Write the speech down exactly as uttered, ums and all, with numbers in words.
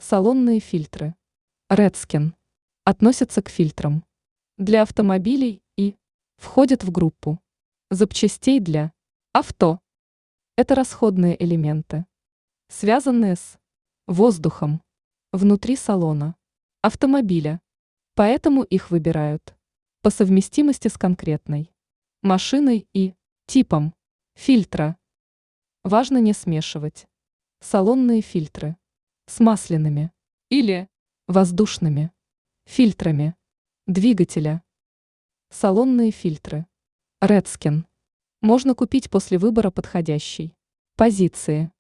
Салонные фильтры Redsken относятся к фильтрам для автомобилей и входят в группу запчастей для авто. Это расходные элементы, связанные с воздухом внутри салона автомобиля, поэтому их выбирают по совместимости с конкретной машиной и типом фильтра. Важно не смешивать салонные фильтры с масляными или воздушными фильтрами двигателя. Салонные фильтры Redsken можно купить после выбора подходящей позиции.